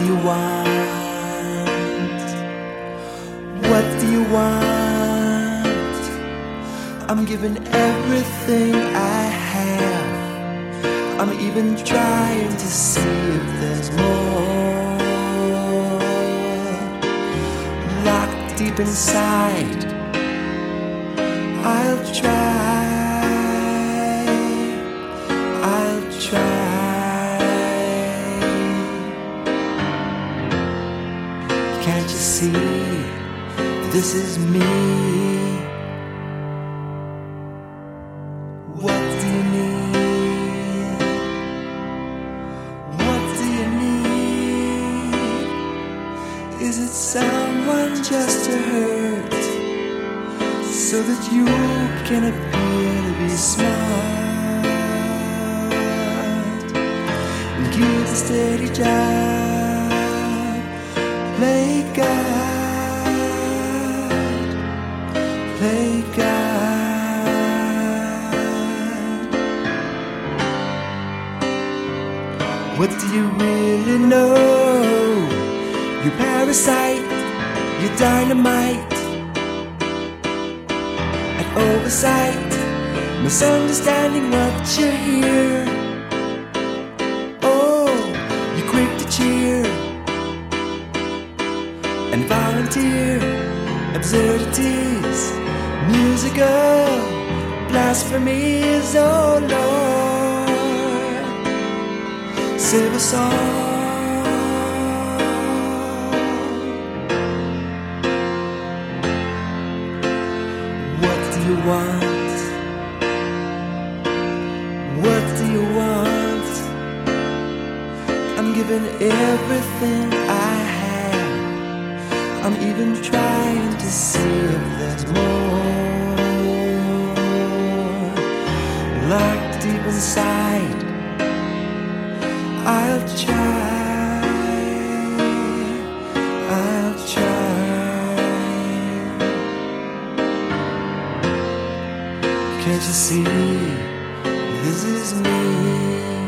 you want? What do you want? I'm giving everything I have. I'm even trying to see if there's more. Locked deep inside, I'll try. Can't you see, this is me? What do you need? What do you need? Is it someone just to hurt, so that you can appear to be smart, and keep a steady job, play God, play God. What do you really know? You parasite, you dynamite, an oversight, misunderstanding what you hear. Oh, you're quick to cheer and volunteer absurdities, musical blasphemies. Oh Lord, save us all. What do you want? What do you want? I'm giving everything I have. I'm even trying to see if there's more. Locked deep inside, I'll try. Can't you see, this is me?